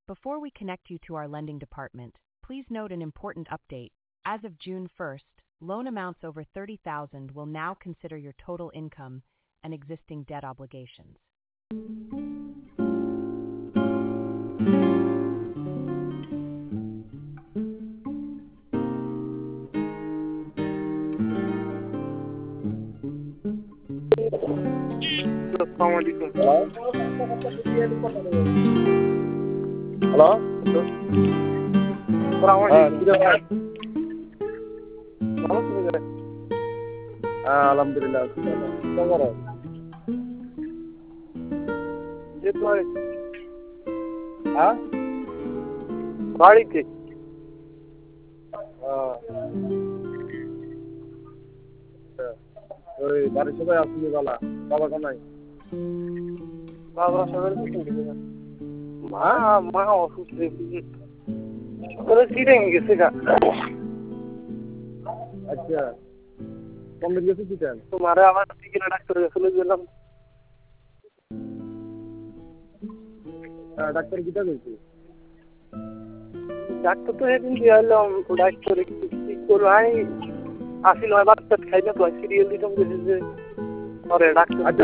Before we connect you to our lending department, please note an important update. As of June 1st, loan amounts over $30,000 will now consider your total income and existing debt obligations. Hello? Alhamdulillah. বাড়িতে ওই বাড়ির সবাই আসলি বালা বাবা কোনাই বাবা সবার মা মা অসুস্থ করে চিড়ে গেছে গা আচ্ছা কমে গেছে চিটেন তোমারে আবার কিনা ডাক্তার কাছে গেলাম ডাক্তার কিটা কইছে ডাক্তার তো সেদিন দিলাম ডাক্তার কি করলো আই আসিল বাচ্চা খাইলে তো সিরিয়াল দিতাম গেছে যে আরে ডাক্তার আচ্ছা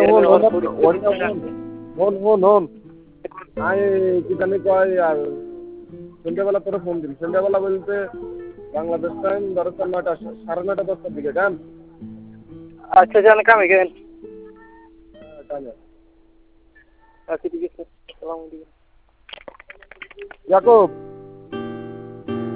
হন আই কি জানি কয় আর সন্ধ্যাবেলা তোর ফোন দিন সন্ধ্যাবেলা বলতে বাংলাদেশ টাইম 9:30 9:30 দিকে যান আচ্ছা যান কামে গেন কামে আচ্ছা ঠিক আছে সালাম আলাইকুম ইয়াকুব